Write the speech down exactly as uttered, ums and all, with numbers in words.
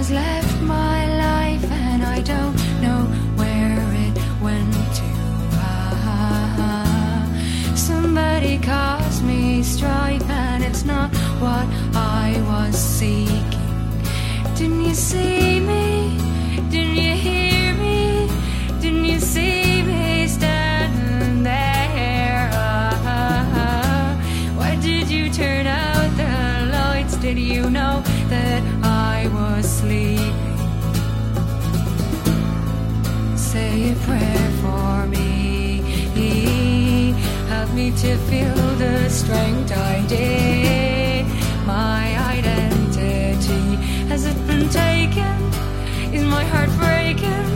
has left my life and I don't know where it went to. Ah, somebody caused me strife and it's not what I was seeking. Didn't you see me? Didn't you hear me? Didn't you see me standing there? Ah, why did you turn out the lights? Did you know that I was sleeping? Say a prayer for me. Help me to feel the strength I did. My identity, has it been taken? Is my heart breaking?